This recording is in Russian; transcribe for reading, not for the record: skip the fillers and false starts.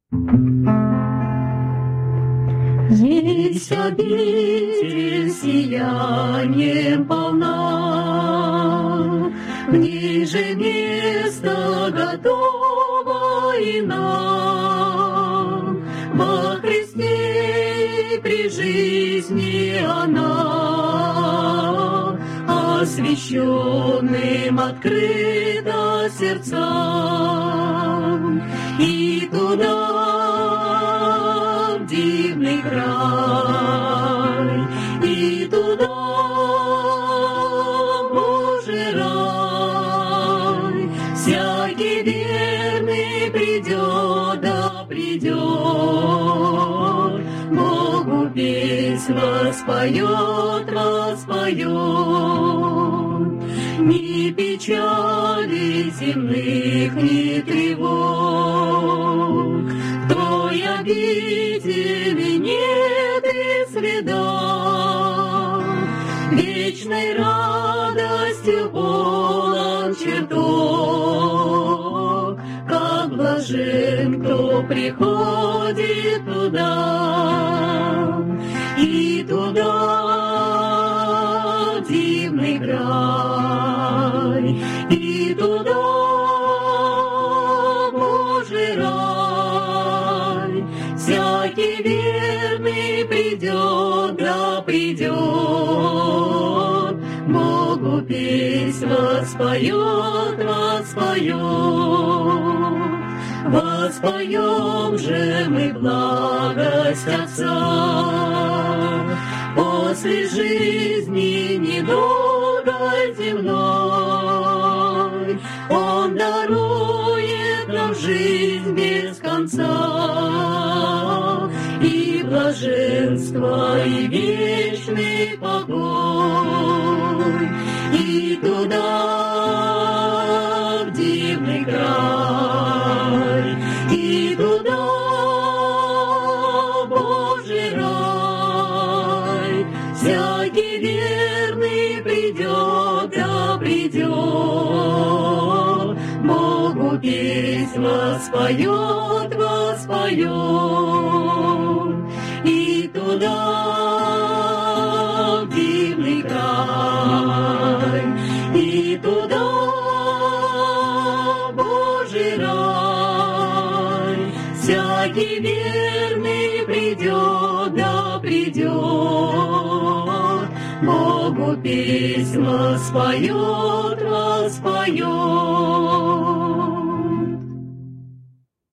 Есть обитель сиянием полна, в ней же место готово и нам. Во Христе при жизни она, освященным открыто сердцам. И туда, в дивный край, и туда, в Божий рай, всякий верный придет, да придет, Богу песнь воспоет, воспоет. Ни печали земных, ни тревог, в той обители нет и следа. Вечной радостью полон чертог, как блажен, кто приходит туда. И туда, в дивный край, и туда, в Божий рай, всякий верный придет, да придет, Богу песнь воспоет, воспоет. Воспоем же мы благость Отца, после жизни недолгой земной Он дарует нам жизнь без конца, и блаженство, и вечный покой. И туда, в дивный край, и туда, в Божий рай, всякий верный придет, да придет, Богу песнь воспоет, воспоет. И туда, в дивный край, и туда, в Божий рай, всякий верный придет, да придет, Богу песнь воспоет, воспоет.